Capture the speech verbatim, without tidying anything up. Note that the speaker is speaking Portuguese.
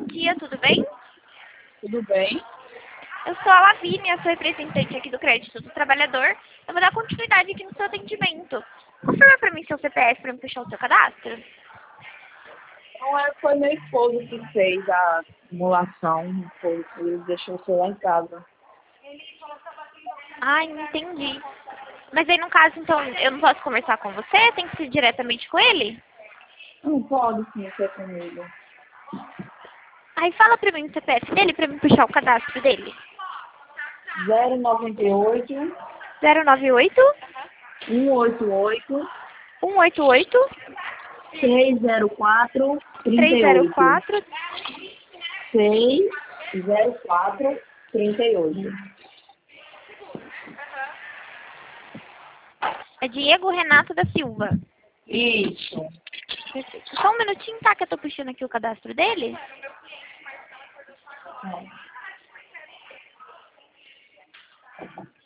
dia, tudo bem? Tudo bem? Eu sou a Lavínia, sou representante aqui do Crédito do Trabalhador. Eu vou dar continuidade aqui no seu atendimento. Confirma para mim seu C P F para me fechar o seu cadastro. Então, é, foi meu esposo que fez a simulação, foi, ele deixou o celular em casa. Ah, entendi. Mas aí, no caso, então, eu não posso conversar com você? Tem que ser diretamente com ele? Não pode sim ser comigo. Aí fala para mim o C P F dele para me puxar o cadastro dele. zero nove oito, zero nove oito, um oito oito, um oito oito, seis zero quatro, três três zero oito. quatro. seis zero quatro, três oito. É Diego Renato da Silva. Isso. Perfeito. Só um minutinho, tá? Que eu tô puxando aqui o cadastro dele. É.